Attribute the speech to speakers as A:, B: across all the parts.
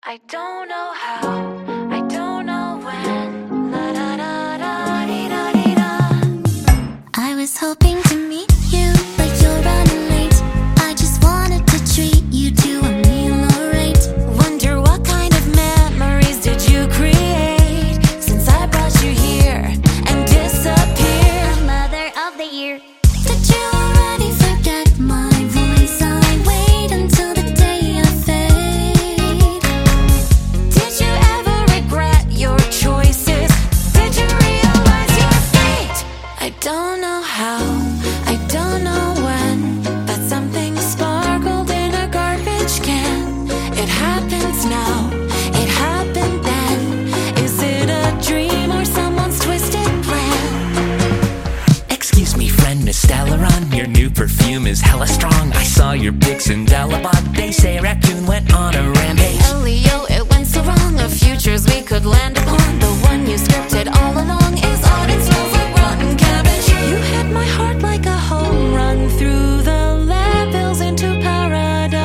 A: I don't know how, I don't know when. La da da da dee da dee da.
B: I was hoping to meet you, but you're running late. I just wanted to treat you to a meal, alright.
A: Wonder what kind of memories did you create since I brought you here and disappeared?
B: Mother of the year. Did you already forget my voice? I wait until the day I fade.
A: Did you ever regret your choices? Did you realize your fate? I don't know how, I don't know when, but something sparkled in a garbage can. It happens now, it happened then. Is it a dream or someone's twisted plan?
C: Excuse me, friend, Miss Dalaron, your new perfume is hella strong. I saw your pics in Dalabot. They say a raccoon went on a rampage.
A: Elio, it went so wrong. Of futures we could land upon. The one you scripted all along is odd and smells like rotten cabbage. You hit my heart like a home run through the levels into paradise.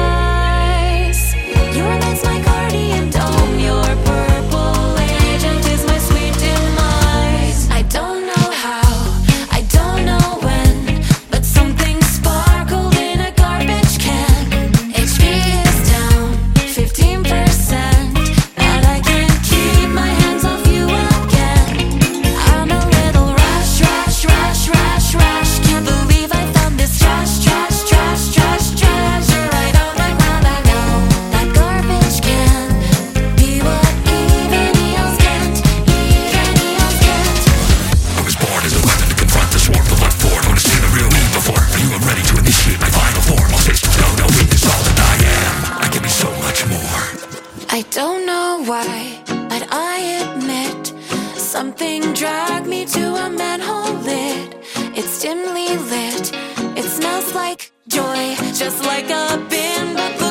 A: Your light's my guardian dome. Your purple agent is my sweet demise. I don't know how, I don't know when, but something sparkled in a garbage can. HP is down 15%, but I can't keep my hands off you again. I'm a little rush, rush, rush, rush, rush. Can't believe I found this trash, trash, trash, trash, treasure. I don't like what I know. That garbage can be what even eels can't, even eels can't.
D: I was born as a weapon to confront the swarm of left forward. Want to see the real me before you are ready to initiate my final form. I'll face the no weakness, all that I am. I can be so much more.
A: I don't know why, but I admit something dragged me to a manhole lid. It's dimly lit, it smells like joy, just like a bin, but